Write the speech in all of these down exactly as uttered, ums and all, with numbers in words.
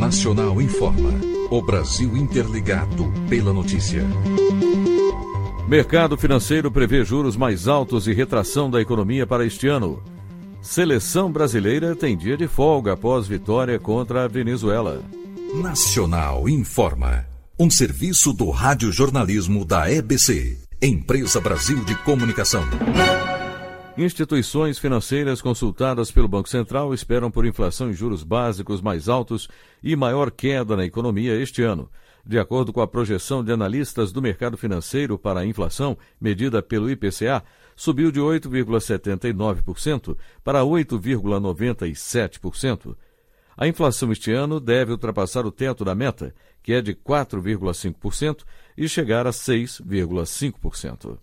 Nacional informa. O Brasil interligado pela notícia. Mercado financeiro prevê juros mais altos e retração da economia para este ano. Seleção brasileira tem dia de folga após vitória contra a Venezuela. Nacional informa. Um serviço do radiojornalismo da E B C, Empresa Brasil de Comunicação. Instituições financeiras consultadas pelo Banco Central esperam por inflação e juros básicos mais altos e maior queda na economia este ano. De acordo com a projeção de analistas do mercado financeiro para a inflação, medida pelo I P C A, subiu de oito vírgula setenta e nove por cento para oito vírgula noventa e sete por cento. A inflação este ano deve ultrapassar o teto da meta, que é de quatro vírgula cinco por cento, e chegar a seis vírgula cinco por cento.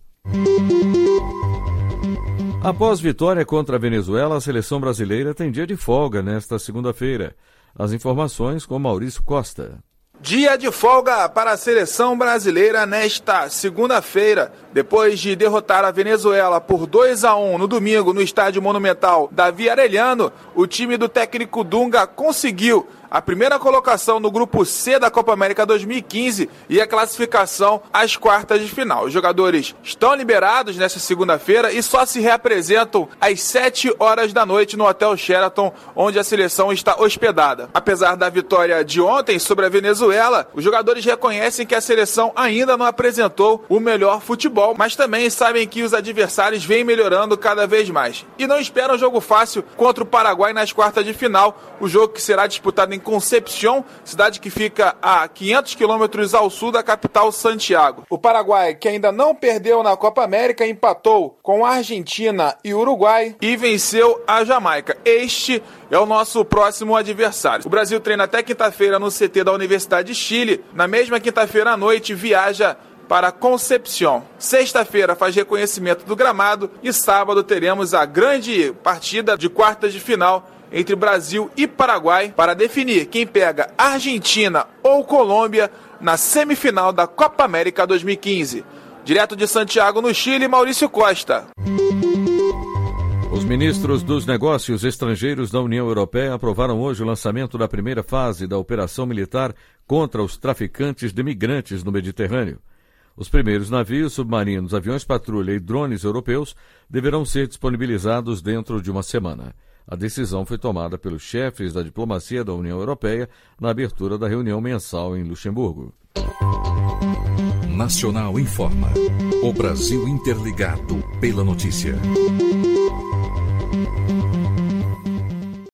Após vitória contra a Venezuela, a seleção brasileira tem dia de folga nesta segunda-feira. As informações com Maurício Costa. Dia de folga para a seleção brasileira nesta segunda-feira. Depois de derrotar a Venezuela por dois a um no domingo no estádio monumental Davi Arellano, o time do técnico Dunga conseguiu a primeira colocação no grupo C da Copa América dois mil e quinze e a classificação às quartas de final. Os jogadores estão liberados nesta segunda-feira e só se reapresentam às sete horas da noite no Hotel Sheraton, onde a seleção está hospedada. Apesar da vitória de ontem sobre a Venezuela, os jogadores reconhecem que a seleção ainda não apresentou o melhor futebol, mas também sabem que os adversários vêm melhorando cada vez mais. E não esperam jogo fácil contra o Paraguai nas quartas de final, o jogo que será disputado em Concepción, cidade que fica a quinhentos quilômetros ao sul da capital Santiago. O Paraguai, que ainda não perdeu na Copa América, empatou com a Argentina e Uruguai e venceu a Jamaica. Este é o nosso próximo adversário. O Brasil treina até quinta-feira no C T da Universidade de Chile. Na mesma quinta-feira à noite, viaja para Concepción. Sexta-feira faz reconhecimento do gramado e sábado teremos a grande partida de quartas de final entre Brasil e Paraguai para definir quem pega Argentina ou Colômbia na semifinal da Copa América dois mil e quinze. Direto de Santiago, no Chile, Maurício Costa. Os ministros dos Negócios Estrangeiros da União Europeia aprovaram hoje o lançamento da primeira fase da operação militar contra os traficantes de migrantes no Mediterrâneo. Os primeiros navios, submarinos, aviões patrulha e drones europeus deverão ser disponibilizados dentro de uma semana. A decisão foi tomada pelos chefes da diplomacia da União Europeia na abertura da reunião mensal em Luxemburgo. Nacional informa. O Brasil interligado pela notícia.